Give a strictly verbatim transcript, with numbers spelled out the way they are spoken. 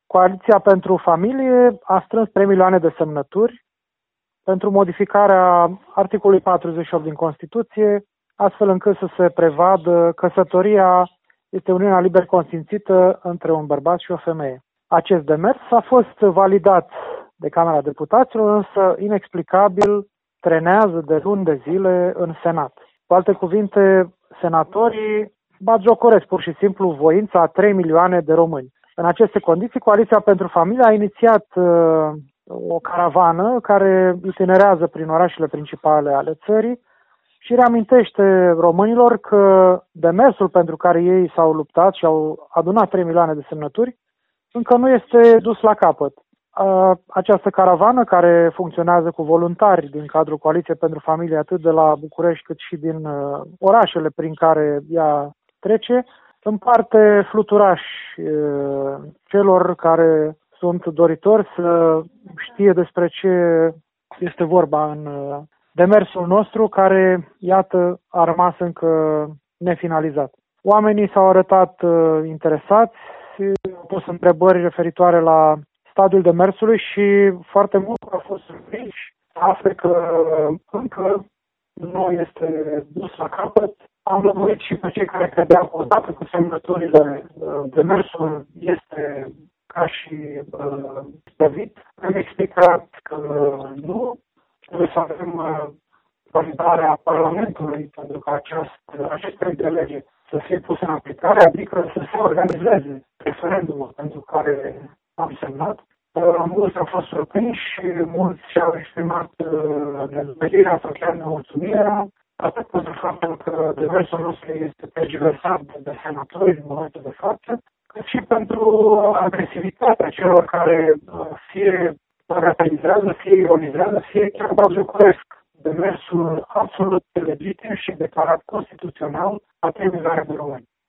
Coaliția pentru Familie a strâns trei milioane de semnături pentru modificarea articolului patruzeci și opt din Constituție, astfel încât să se prevadă căsătoria este uniunea liber consimțită între un bărbat și o femeie. Acest demers a fost validat de Camera Deputaților, însă inexplicabil trenează de luni de zile în Senat. Cu alte cuvinte, senatorii batjocoresc pur și simplu voința a trei milioane de români. În aceste condiții, Coaliția pentru Familie a inițiat uh, o caravană care itinerează prin orașele principale ale țării și reamintește românilor că demersul pentru care ei s-au luptat și au adunat trei milioane de semnături încă nu este dus la capăt. Această caravană, care funcționează cu voluntari din cadrul Coaliției pentru Familie, atât de la București cât și din orașele prin care ea trece, împarte fluturași celor care sunt doritori să știe despre ce este vorba în demersul nostru, care, iată, a rămas încă nefinalizat. Oamenii s-au arătat interesați, au pus întrebări referitoare la stadiul demersului și foarte mult au fost surprinși să afle că încă nu este dus la capăt. Am lămurit și pe cei care credeau că odată cu semnăturile demersul este ca și stăvit. Am explicat că nu, trebuie să avem validarea Parlamentului pentru că acest proiect de lege să fie pus în aplicare, adică să se organizeze referendumul pentru care am semnat. Mulți au fost surprinși și mulți și-au exprimat dezvelirea sau chiar nemulțumirea, atât pentru faptul că demersul nostru este tergiversat de senatori în momentul de față, cât și pentru agresivitatea celor care fie bagatelizează, fie ironizează, fie chiar batjocoresc demersul absolut legitim și declarat constituțional a trei milioane de români.